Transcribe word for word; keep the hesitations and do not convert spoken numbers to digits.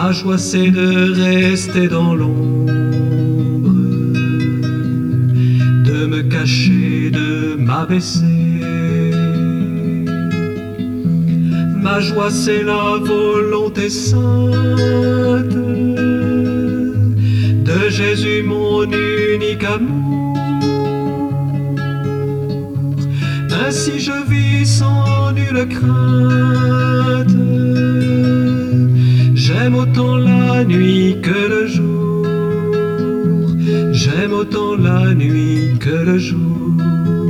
Ma joie c'est de rester dans l'ombre, de me cacher, de m'abaisser. Ma joie c'est la volonté sainte de Jésus mon unique amour. Ainsi je vis sans nulle crainte. J'aime autant la nuit que le jour. J'aime autant la nuit que le jour.